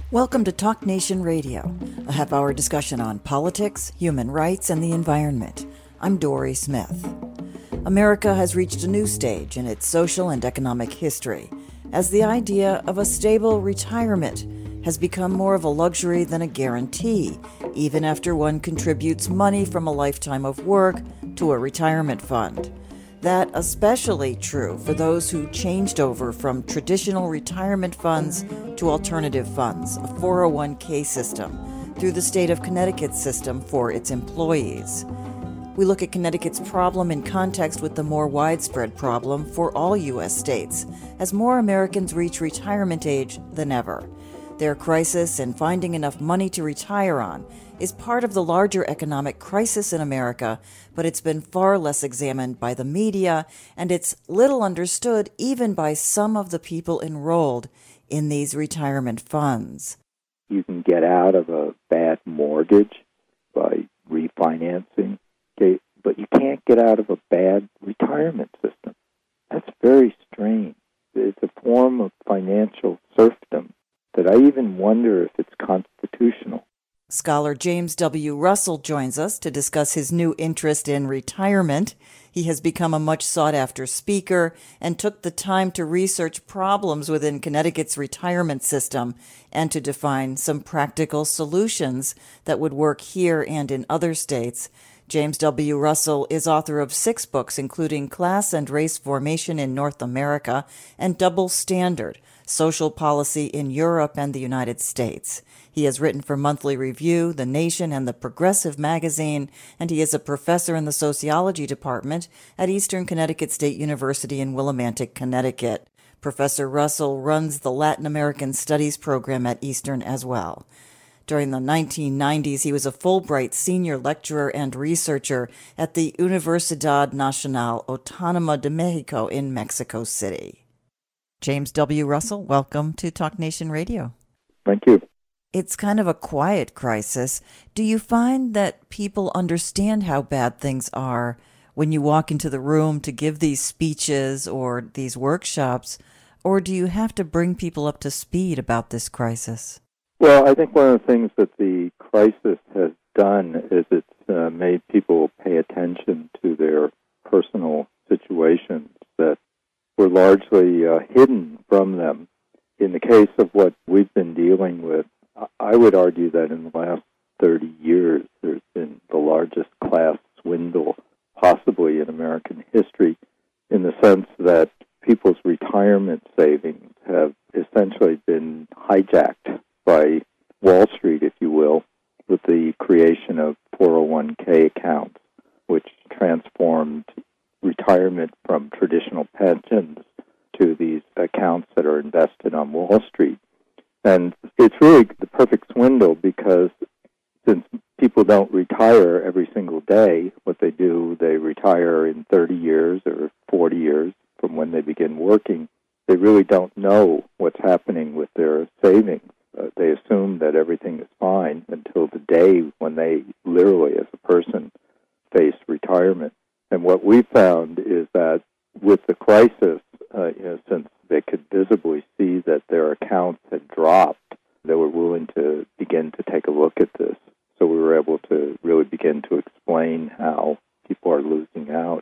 Welcome to Talk Nation Radio, a half-hour discussion on politics, human rights, and the environment. I'm Dory Smith. America has reached a new stage in its social and economic history, as the idea of a stable retirement has become more of a luxury than a guarantee, even after one contributes money from a lifetime of work to a retirement fund. That especially true for those who changed over from traditional retirement funds to alternative funds, a 401k system, through the state of Connecticut's system for its employees. We look at Connecticut's problem in context with the more widespread problem for all U.S. states, as more Americans reach retirement age than ever. Their crisis in finding enough money to retire on is part of the larger economic crisis in America, but it's been far less examined by the media, and it's little understood even by some of the people enrolled in these retirement funds. You can get out of a bad mortgage by refinancing, okay, but you can't get out of a bad retirement system. That's very strange. It's a form of financial serfdom that I even wonder if it's constitutional. Scholar James W. Russell joins us to discuss his new interest in retirement. He has become a much sought-after speaker and took the time to research problems within Connecticut's retirement system and to define some practical solutions that would work here and in other states. James W. Russell is author of 6 books, including Class and Race Formation in North America and Double Standard, Social Policy in Europe and the United States. He has written for Monthly Review, The Nation, and the Progressive magazine, and he is a professor in the Sociology Department at Eastern Connecticut State University in Willimantic, Connecticut. Professor Russell runs the Latin American Studies program at Eastern as well. During the 1990s, he was a Fulbright senior lecturer and researcher at the Universidad Nacional Autónoma de Mexico in Mexico City. James W. Russell, welcome to Talk Nation Radio. Thank you. It's kind of a quiet crisis. Do you find that people understand how bad things are when you walk into the room to give these speeches or these workshops, or do you have to bring people up to speed about this crisis? Well, I think one of the things that the crisis has done is it's made people pay attention to their personal situations that were largely hidden from them. In the case of what we've been dealing with, I would argue that in the last 30 years, there's been the largest class swindle possibly in American history, in the sense that people's retirement savings have essentially been hijacked by Wall Street, if you will, with the creation of 401k accounts, which transformed retirement from traditional pensions to these accounts that are invested on Wall Street. And it's really the perfect swindle because since people don't retire every single day, what they do, they retire in 30 years or 40 years from when they begin working. They really don't know what's happening with their savings. They assume that everything is fine until the day when they literally, as a person, face retirement. And what we found is that with the crisis, since they could visibly see that their accounts had dropped, they were willing to begin to take a look at this. So we were able to really begin to explain how people are losing out.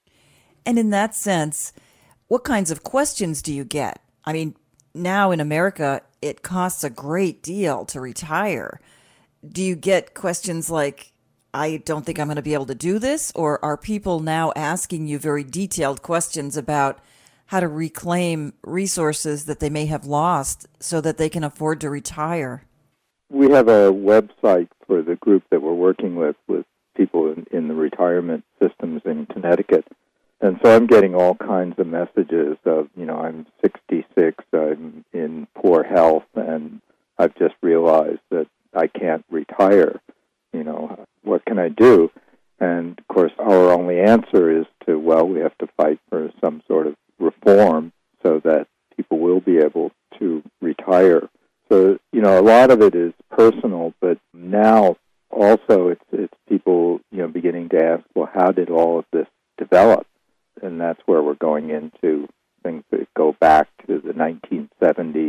And in that sense, what kinds of questions do you get? I mean, now in America, it costs a great deal to retire. Do you get questions like, I don't think I'm going to be able to do this? Or are people now asking you very detailed questions about how to reclaim resources that they may have lost so that they can afford to retire? We have a website for the group that we're working with people in the retirement systems in Connecticut. And so I'm getting all kinds of messages of, I'm 66, I'm in poor health, and I've just realized that I can't retire. What can I do? And, of course, our only answer is we have to fight for some sort of reform so that people will be able to retire. So, a lot of it is personal, but now also it's people, beginning to ask, well, how did all of this develop? And that's where we're going into things that go back to the 1970s,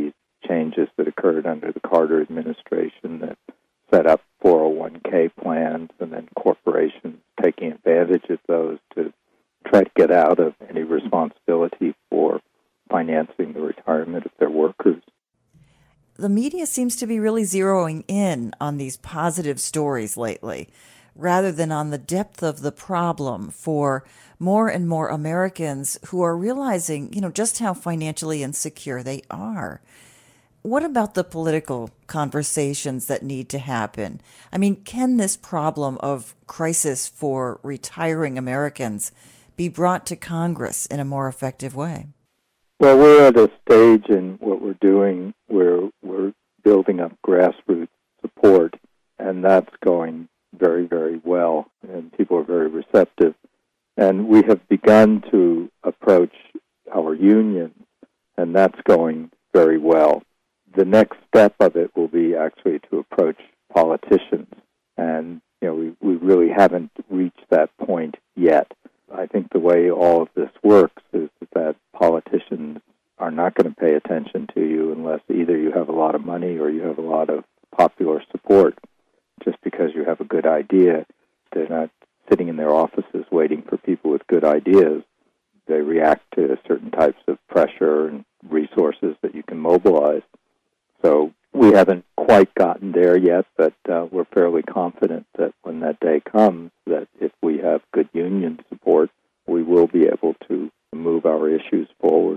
changes that occurred under the Carter administration that set up 401k plans and then corporations taking advantage of those to try to get out of any responsibility for financing the retirement of their workers. The media seems to be really zeroing in on these positive stories lately, rather than on the depth of the problem for more and more Americans who are realizing, just how financially insecure they are. What about the political conversations that need to happen? I mean, can this problem of crisis for retiring Americans be brought to Congress in a more effective way? Well, we're at a stage in what we're doing where we're building up grassroots support, and that's going very, very well, and people are very receptive. And we have begun to approach our unions, and that's going very well. The next step of it will be actually to approach politicians, and we really haven't reached that point yet. I think the way all of this works is that politicians are not going to pay attention to you unless either you have a lot of money or you have a lot of popular support. Just because you have a good idea, they're not sitting in their offices waiting for people with good ideas. They react to certain types of pressure and resources that you can mobilize. So we haven't quite gotten there yet, but we're fairly confident that when that day comes, that if we have good union support, we will be able to move our issues forward.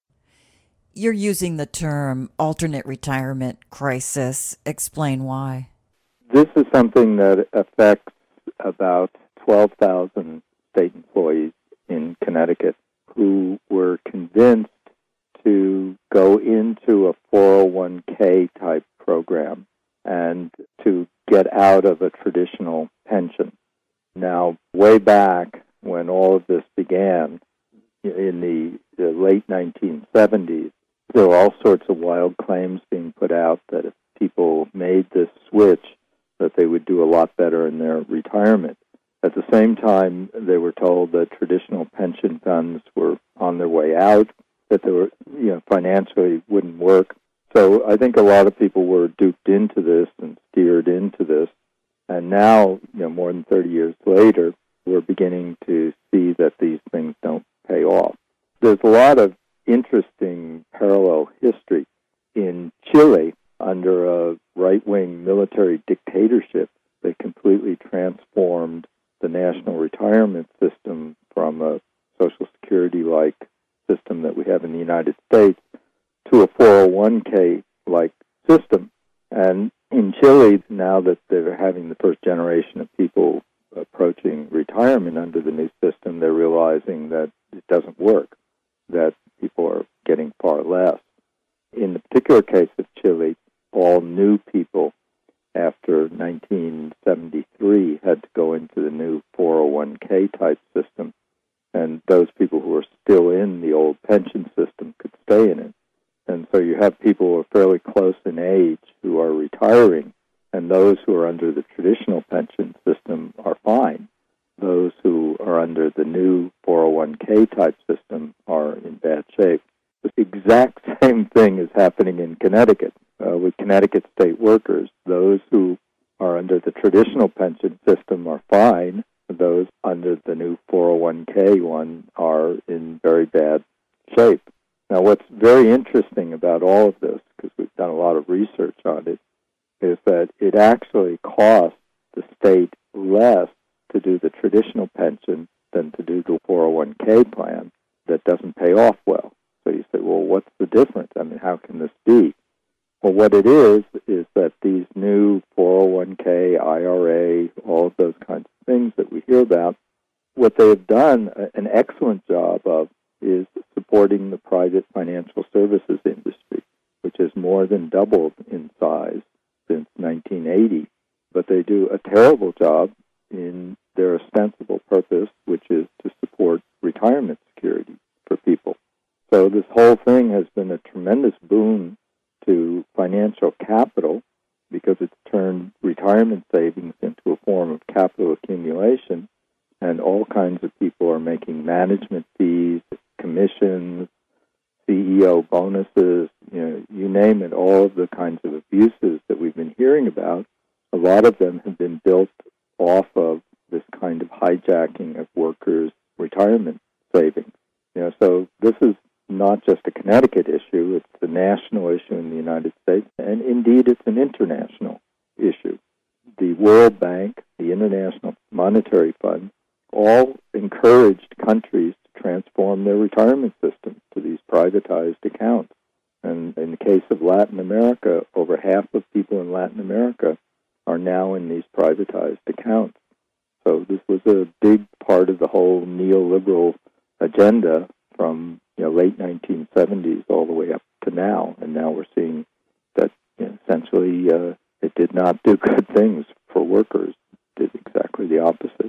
You're using the term alternate retirement crisis. Explain why. This is something that affects about 12,000 state employees in Connecticut who were convinced to go into a 401k type program and to get out of a traditional pension. Now, way back when all of this began in the late 1970s, there were all sorts of wild claims being put out that if people made this switch, that they would do a lot better in their retirement. At the same time, they were told that traditional pension funds were on their way out, that they were, financially wouldn't work. So I think a lot of people were duped into this and steered into this. And now, more than 30 years later, we're beginning to see that these things don't pay off. There's a lot of interesting parallel history. In Chile, under a right-wing military dictatorship, they completely transformed the national retirement system from a Social Security-like system that we have in the United States to a 401k-like system. And in Chile, now that they're having the first generation of people approaching retirement under the new system, they're realizing that it doesn't work, that people are getting far less. In the particular case of Chile, all new people after 1973 had to go into the new 401k type system, and those people who are still in the old pension system could stay in it. And so you have people who are fairly close in age who are retiring, and those who are under the traditional pension system are fine. Those who are under the new 401k type system are in bad shape. The exact same thing is happening in Connecticut with Connecticut state workers. Those who are under the traditional pension system are fine. Those under the new 401k one are in very bad shape. Now, what's very interesting about all of this, because we've done a lot of research on it, is that it actually costs the state less to do the traditional pension than to do the 401k plan that doesn't pay off well. So you say, well, what's the difference? I mean, how can this be? Well, what it is that these new 401k, IRA, all of those kinds of things that we hear about, what they have done an excellent job of is supporting the private financial services industry, which has more than doubled in size since 1980. But they do a terrible job in their ostensible purpose, which is to support retirement security for people. So this whole thing has been a tremendous boon to financial capital because it's turned retirement savings into a form of capital accumulation, and all kinds of people are making management fees, commissions, CEO bonuses, you name it, all of the kinds of abuses that we've been hearing about, a lot of them have been built off of this kind of hijacking of workers' retirement savings. So this is not just a Connecticut issue, it's the national issue in the United States, and indeed it's an international issue. The World Bank, the International Monetary Fund, all encouraged countries to transform their retirement systems to these privatized accounts. And in the case of Latin America, over half of people in Latin America are now in these privatized accounts. So this was a big part of the whole neoliberal agenda from late 1970s all the way up to now. And now we're seeing that essentially it did not do good things for workers. It did exactly the opposite.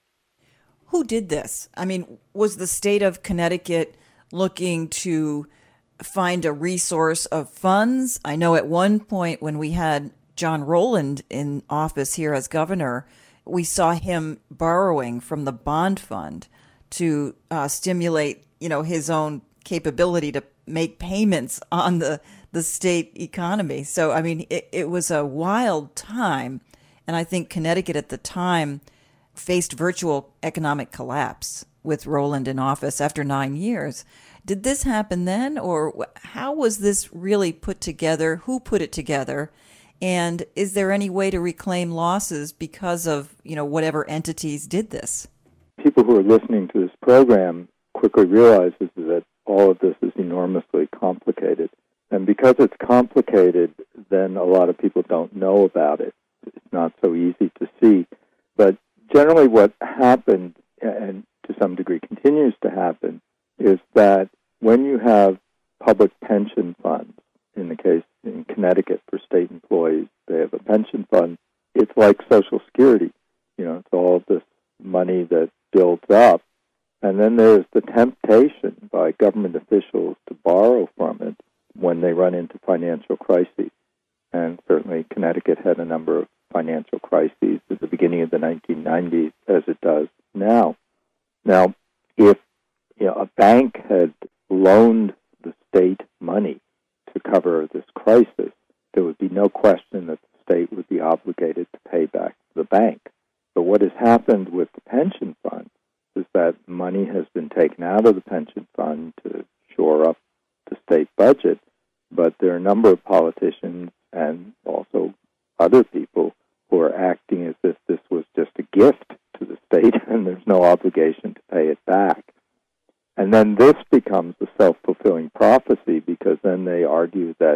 Who did this? I mean, was the state of Connecticut looking to find a resource of funds? I know at one point when we had John Rowland in office here as governor, we saw him borrowing from the bond fund to stimulate, his own capability to make payments on the state economy. So, I mean, it was a wild time. And I think Connecticut at the time faced virtual economic collapse with Rowland in office after 9 years. Did this happen then, or how was this really put together? Who put it together? And is there any way to reclaim losses because of, whatever entities did this? People who are listening to this program quickly realize that all of this is enormously complicated. And because it's complicated, then a lot of people don't know about it. It's not so easy to see. But generally what happened, and to some degree continues to happen, is that when you have public pension funds, in the case in Connecticut for state employees, they have a pension fund. It's like Social Security. It's all of this money that builds up. And then there's the temptation by government officials to borrow from it when they run into financial crises. And certainly Connecticut had a number of financial crises at the beginning of the 1990s, as it does now. Now, if a bank had loaned the state money to cover this crisis, there would be no question that the state would be obligated to pay back the bank. But what has happened with the pension fund is that money has been taken out of the pension fund to shore up the state budget, but there are a number of politicians and also other people who are acting as if this was just a gift to the state and there's no obligation to pay it back. And then this becomes a self-fulfilling prophecy because then they argue that,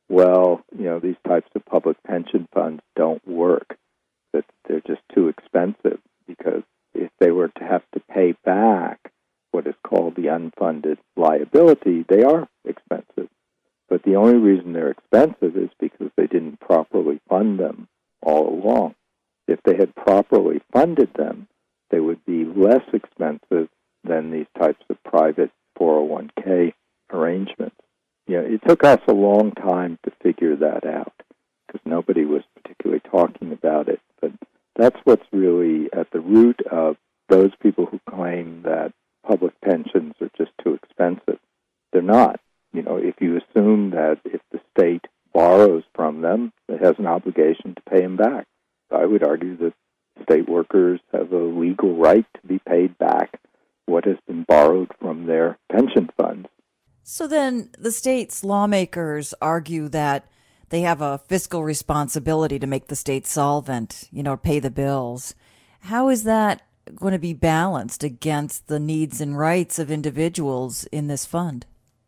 these types of public pension funds don't work, that they're just too expensive because if they were to have to pay back what is called the unfunded liability, they are expensive. But the only reason they're expensive is because they didn't properly fund them all along. If they had properly funded them, they would be less expensive than these types of private 401k arrangements. It took us a long time to figure that out because nobody was particularly talking about it. But that's what's really at the root of those people who claim that public pensions are just too expensive. They're not. If you assume that if the state borrows from them, it has an obligation to pay them back. I would argue that state workers have a legal right to be paid back what has been borrowed from their pension funds. So then the state's lawmakers argue that they have a fiscal responsibility to make the state solvent, pay the bills. How is that going to be balanced against the needs and rights of individuals in this fund?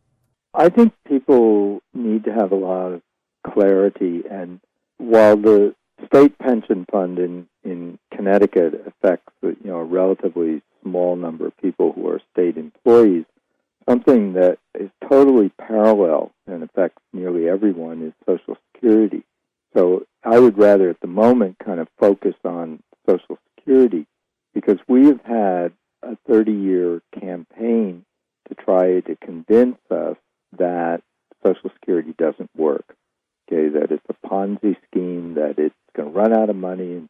I think people need to have a lot of clarity, and while the state pension fund in Connecticut affects a relatively small number of people who are state employees, something that is totally parallel and affects nearly everyone is Social Security. So I would rather at the moment kind of focus on Social Security because we have had a 30-year campaign to try to convince us that Social Security doesn't work, that it's a Ponzi scheme, that it's going to run out of money in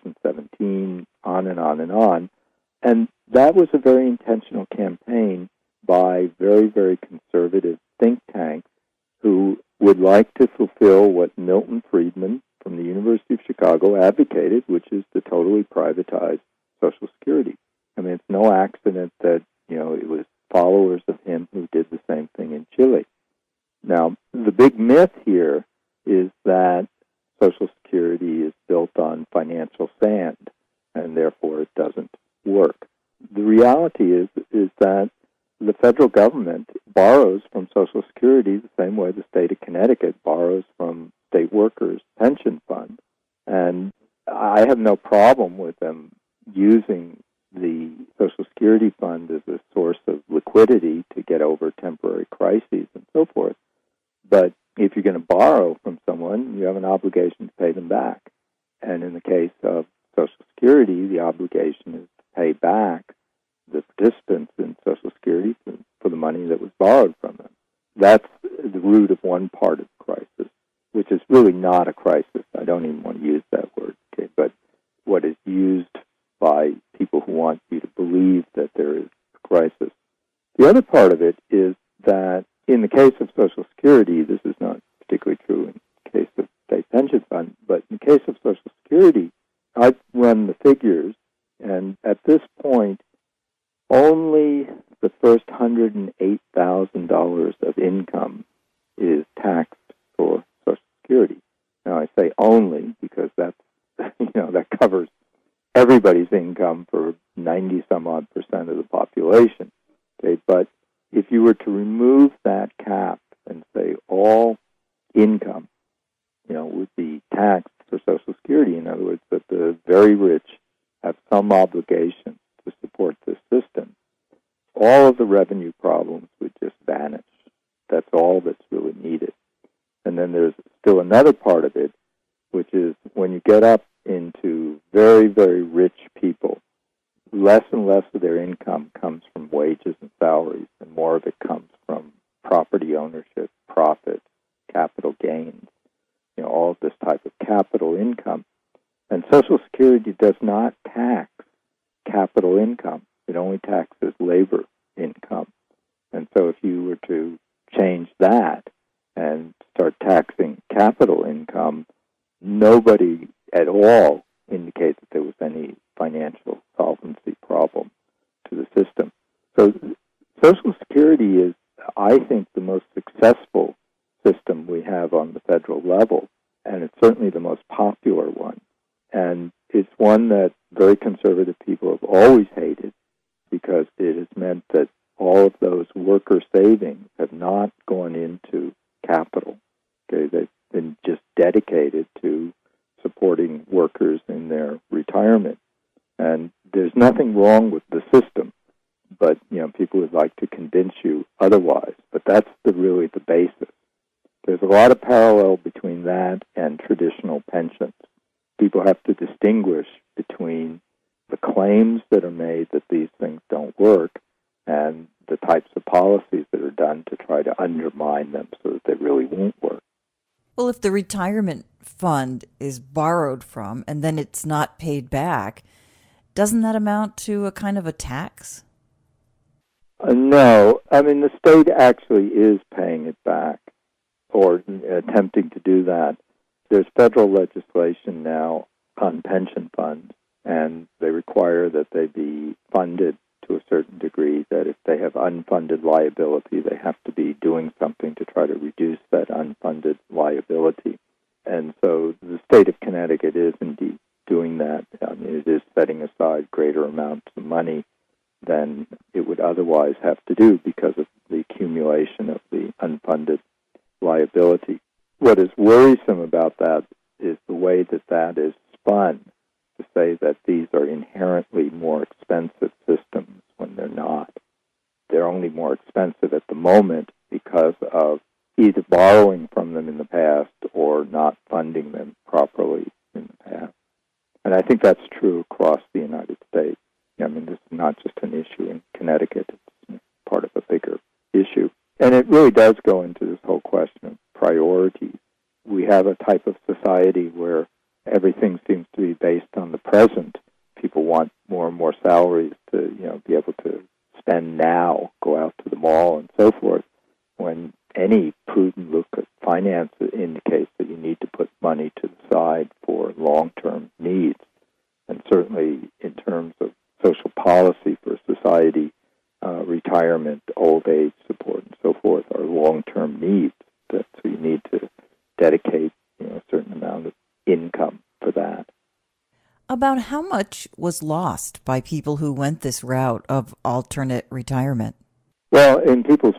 2017, on and on and on. And that was a very intentional campaign by very, very conservative think tanks who would like to fulfill what Milton Friedman from the University of Chicago advocated, which is to totally privatize Social Security. I mean, it's no accident that, it was followers of him who did the same thing in Chile. Now, the big myth here is that Social Security is built on financial sand, and therefore it doesn't work. The reality is that the federal government borrows from Social Security the same way the state of Connecticut borrows from state workers' pension funds. And I have no problem with them using the Social Security fund as a source of liquidity to get over temporary crises and so forth. But if you're going to borrow from someone, you have an obligation to pay them back. And in the case of Social Security, the obligation is to pay back the participants in Social Security for the money that was borrowed from them. That's the root of one part of the crisis, which is really not a crisis. I don't even want to use that word, okay? But what is used by people who want you to believe that there is a crisis. The other part of it is that in the case of Social Security, this is not particularly true in the case of state pension fund, but in the case of Social Security, I've run the figures, and at this point, only the first $108,000 of income is taxed for Social Security. Now, I say only because that's, that covers everybody's income for 90-some-odd% of the population. Okay, but if you were to remove that cap and say all income, would be taxed for Social Security, in other words, that the very rich have some obligation to support this system, all of the revenue problems would just vanish. That's all that's really needed. And then there's still another part of it, which is when you get up into very, very rich people, less and less of their income comes from wages and salaries, and more of it comes from property ownership, profit, capital gains, all of this type of capital income. And Social Security does not tax capital income. It only taxes labor income. And so if you were to change that and start taxing capital income, nobody at all indicates that there was any financial solvency problem to the system. So Social Security is, I think, the most successful system we have on the federal level, and it's certainly the most popular one. And it's one that very conservative people have always hated because it has meant that all of those worker savings have not gone into capital. Okay, they've been just dedicated to supporting workers in their retirement. And there's nothing wrong with the system, but people would like to convince you otherwise. But that's really the basis. There's a lot of parallel between that and traditional pensions. People have to distinguish between the claims that are made that these things don't work and the types of policies that are done to try to undermine them so that they really won't work. Well, if the retirement fund is borrowed from and then it's not paid back, doesn't that amount to a kind of a tax? No. I mean, the state actually is paying it back or attempting to do that. There's federal legislation now on pension funds, and they require that they be funded to a certain degree, that if they have unfunded liability, they have to be doing something to try to reduce that unfunded liability. And so the state of Connecticut is indeed doing that. I mean, it is setting aside greater amounts of money than it would otherwise have to do because of the accumulation of the unfunded liability. What is worrisome about that is the way that that is spun, to say that these are inherently more expensive systems when they're not. They're only more expensive at the moment because of either borrowing from them in the past or not funding them properly in the past. And I think that's true across the United States. I mean, this is not just an issue in Connecticut. It's part of a bigger issue. And it really does go into this whole question of priorities. We have a type of society where everything seems to be based on the present. People want more and more salaries to, be able to spend now, go out to the mall and so forth, when any prudent look at finance finance indicates that you need to put money to the side for long-term needs. And certainly in terms of social policy for society, retirement, old age support, and so forth are long-term needs. So you need to dedicate a certain amount of income for that. About how much was lost by people who went this route of alternate retirement? Well, in people's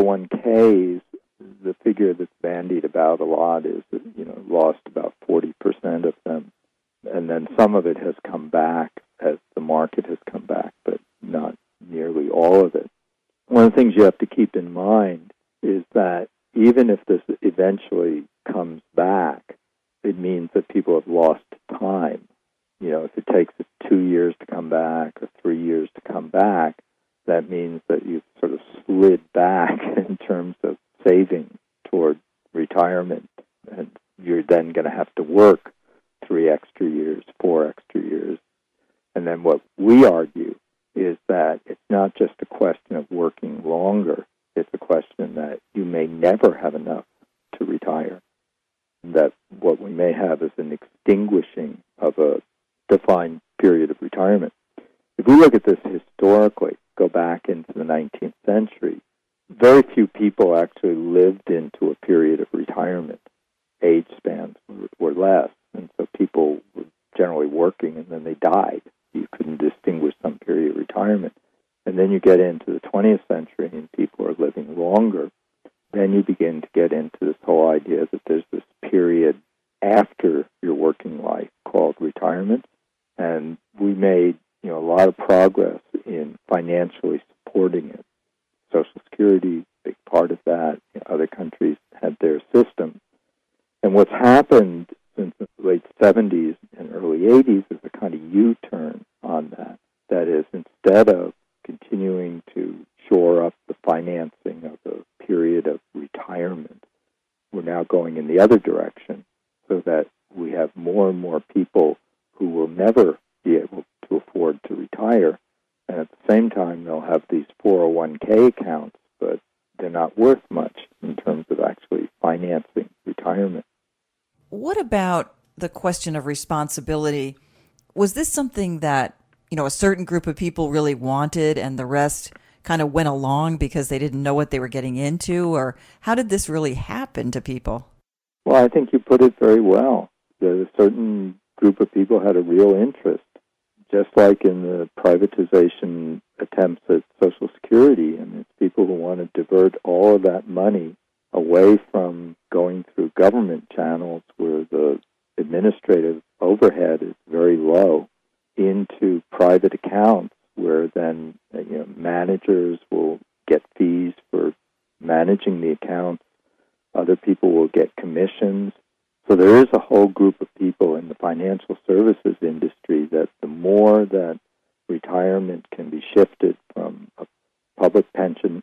401ks, the figure that's bandied about a lot is that, lost about 40% of them. And then some of it has come back as the market has come back, but not nearly all of it. One of the things you have to keep in mind is that even if this eventually comes back, it means that people have lost time. If it takes 2 years to come back or 3 years to come back, that means that you've sort of slid back in terms of saving toward retirement. And you're then going to have to work 3 extra years, 4 extra years. And then what we argue is that it's not just a question of working longer. It's a question that you may never have enough to retire. That what we may have is an extinguishing of a defined period of retirement. If we look at this historically, go back into the 19th century, very few people actually lived into a period of retirement. Age spans were less, and so people were generally working and then they died. You couldn't distinguish some period of retirement. And then you get into the 20th century and people are living longer. Then you begin to get into this whole idea that there's this period after your working life called retirement. And we made a lot of progress in financially supporting it. Social Security, big part of that. Other countries had their system. And what's happened since the late 70s and early 80s is a kind of U-turn on that. That is, instead of continuing to shore up the financing of a period of retirement, we're now going in the other direction so that we have more and more people who will never be able to afford to retire. And at the same time, they'll have these 401k accounts, but they're not worth much in terms of actually financing retirement. What about the question of responsibility? Was this something that, a certain group of people really wanted and the rest kind of went along because they didn't know what they were getting into? Or how did this really happen to people? Well, I think you put it very well. A certain group of people had a real interest, just like in the privatization attempts at Social Security. And it's people who want to divert all of that money away from going through government channels where the administrative overhead is very low into private accounts where then managers will get fees for managing the accounts. Other people will get commissions. So there is a whole group of people in the financial services industry that the more that retirement can be shifted from public pension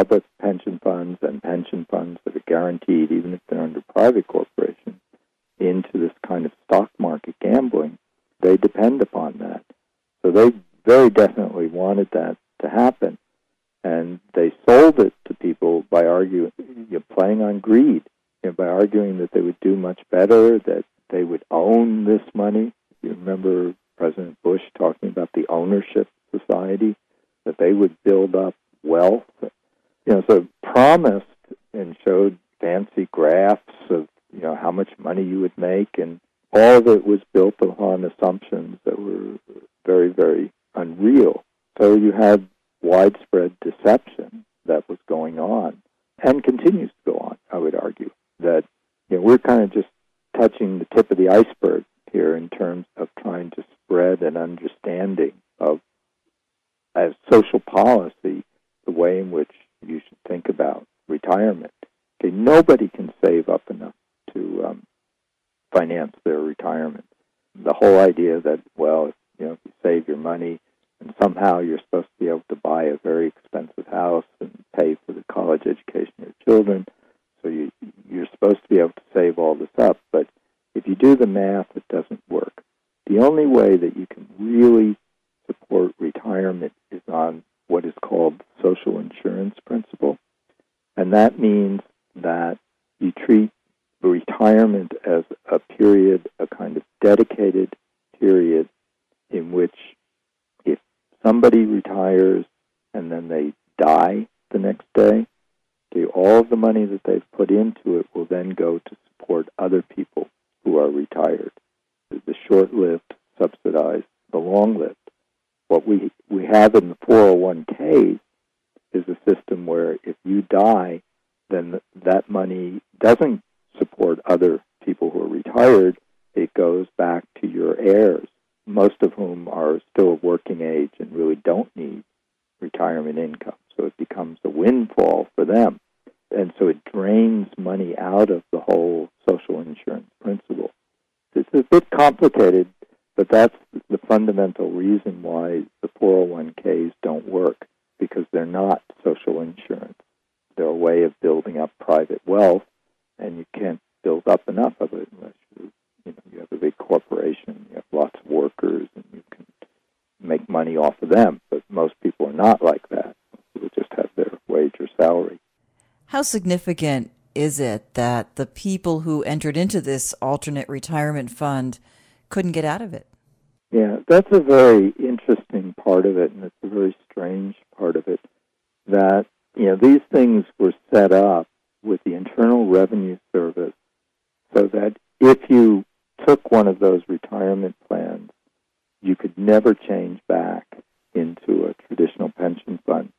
funds and pension funds that are guaranteed, even if they're under private corporations, into this kind of stock market gambling, they depend upon that. So they very definitely wanted that to happen. And they sold it to people by arguing, playing on greed, by arguing that they would do much better, that they would own this money. You remember President Bush talking about the ownership society, that they would build up wealth. So promised and showed fancy graphs of, how much money you would make, and all of it was built upon assumptions that were very, very unreal. So you had widespread deception that was going on and continues to go on, I would argue. That we're kind of just touching the tip of the iceberg here in terms of trying to spread an understanding of, as social policy, the way in which you should think about retirement. Okay, nobody can save up enough to finance their retirement. The whole idea that, if you save your money and somehow you're supposed to be able to buy a very expensive house and pay for the college education of your children, so you're supposed to be able to save all this up. But if you do the math, it doesn't work. The only way that you can really support retirement is on what is called the social insurance principle. And that means that you treat retirement as a period, a kind of dedicated period in which if somebody retires and then they die the next day, all of the money that they've put into it will then go to support other people who are retired. The short-lived subsidize the long-lived. What we have in the 401ks is a system where if you die, then that money doesn't support other people who are retired. It goes back to your heirs, most of whom are still of working age and really don't need retirement income. So it becomes a windfall for them. And so it drains money out of the whole social insurance principle. It's a bit complicated, but that's the fundamental reason why the 401ks don't work, because they're not social insurance. They're a way of building up private wealth, and you can't build up enough of it unless you have a big corporation, you have lots of workers, and you can make money off of them. But most people are not like that. They just have their wage or salary. How significant is it that the people who entered into this alternate retirement fund couldn't get out of it? Yeah, that's a very interesting part of it, and it's a very strange part of it, that these things were set up with the Internal Revenue Service so that if you took one of those retirement plans, you could never change back into a traditional pension fund.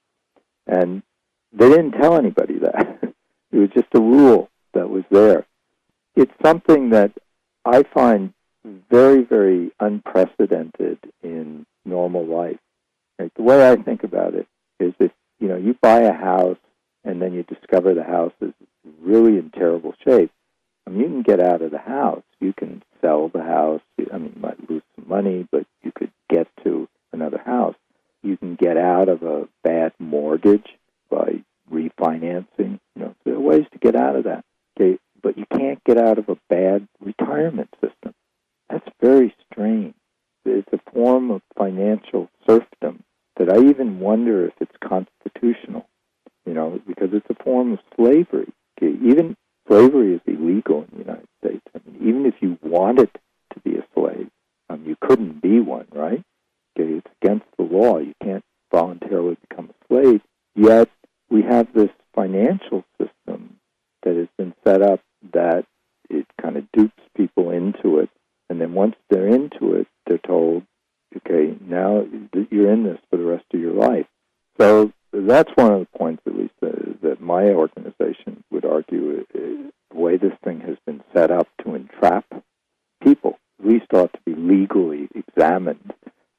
And they didn't tell anybody that. It was just a rule that was there. It's something that I find very, very unprecedented in normal life. Right? The way I think about it is if, you buy a house and then you discover the house is really in terrible shape, you can get out of the house. You can sell the house. You might lose some money, but you could get to another house. You can get out of a bad mortgage by refinancing. There are ways to get out of that. Okay? But you can't get out of a bad retirement system. That's very strange. It's a form of financial serfdom that I even wonder if it's constitutional, because it's a form of slavery. Okay? Even slavery is illegal in the United States. Even if you wanted to be a slave, you couldn't be one, right? Okay? It's against the law. You can't voluntarily become a slave. Yet we have this financial system that has been set up that it kind of dupes people into it. And then once they're into it, they're told, okay, now you're in this for the rest of your life. So that's one of the points, at least, that my organization would argue the way this thing has been set up to entrap people, at least ought to be legally examined,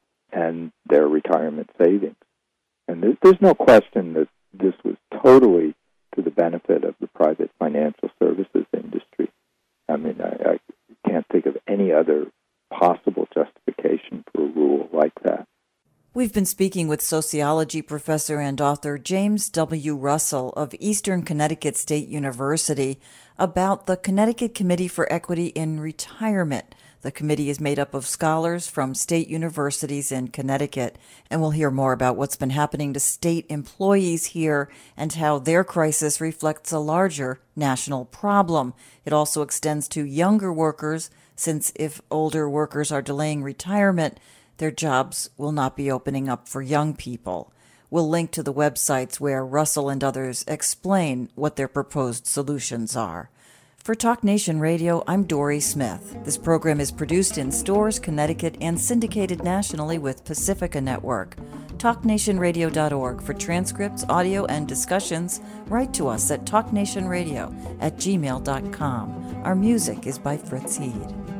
and their retirement savings. And there's no question that this was totally to the benefit of the private financial services industry. I can't think of any other possible justification for a rule like that. We've been speaking with sociology professor and author James W. Russell of Eastern Connecticut State University about the Connecticut Committee for Equity in Retirement. The committee is made up of scholars from state universities in Connecticut, and we'll hear more about what's been happening to state employees here and how their crisis reflects a larger national problem. It also extends to younger workers, since if older workers are delaying retirement, their jobs will not be opening up for young people. We'll link to the websites where Russell and others explain what their proposed solutions are. For Talk Nation Radio, I'm Dory Smith. This program is produced in Storrs, Connecticut, and syndicated nationally with Pacifica Network. TalkNationRadio.org for transcripts, audio, and discussions. Write to us at talknationradio@gmail.com. Our music is by Fritz Heed.